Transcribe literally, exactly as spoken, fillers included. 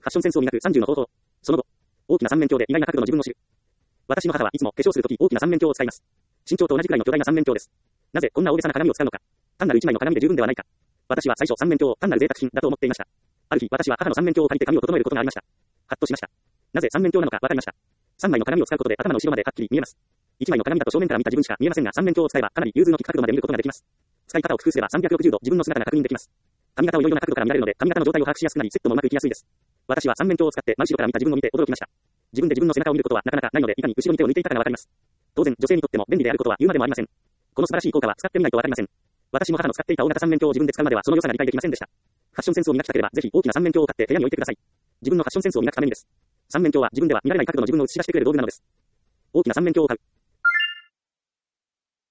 ファッションセンスを磨くさんじゅうの方法。その後、大きな三面鏡で意外な角度の自分を知る。私の母はいつも化粧するとき大きな三面鏡を使います。身長と同じくらいの巨大な三面鏡です。なぜこんな大げさな鏡を使うのか。単なる一枚の鏡で十分ではないか。私は最初三面鏡を単なる贅沢品だと思っていました。ある日、私は母の三面鏡を借りて髪を整えることがありました。はっとしました。なぜ三面鏡なのかわかりました。三枚の鏡を使うことで頭の後ろまではっきり見えます。一枚の鏡だと正面から見た自分しか見えませんが、三面鏡を使えばかなり融通の利く角度まで見ることができます。使い方を工夫すればさんびゃくろくじゅうど自分の姿が確認できます。髪型をいろいろな角度から見られるので、髪型の状態を把握しやすくなり、セットもうまくいきやすいです。私は三面鏡を使って真後ろから見た自分を見て驚きました。自分で自分の背中を見ることはなかなかないので、いかに後ろに手を抜いていたかがわかります。当然、女性にとっても便利であることは言うまでもありません。この素晴らしい効果は使ってみないとわかりません。私も母の使っていた大型三面鏡を自分で使うまではその良さが理解できませんでした。ファッションセンスを磨きたければ、ぜひ大きな三面鏡を買って部屋に置いてください。自分のファッションセンスを磨くためにです。三面鏡は自分では見られない角度の自分を映し出してくれる道具なのです。大きな三面鏡を買う。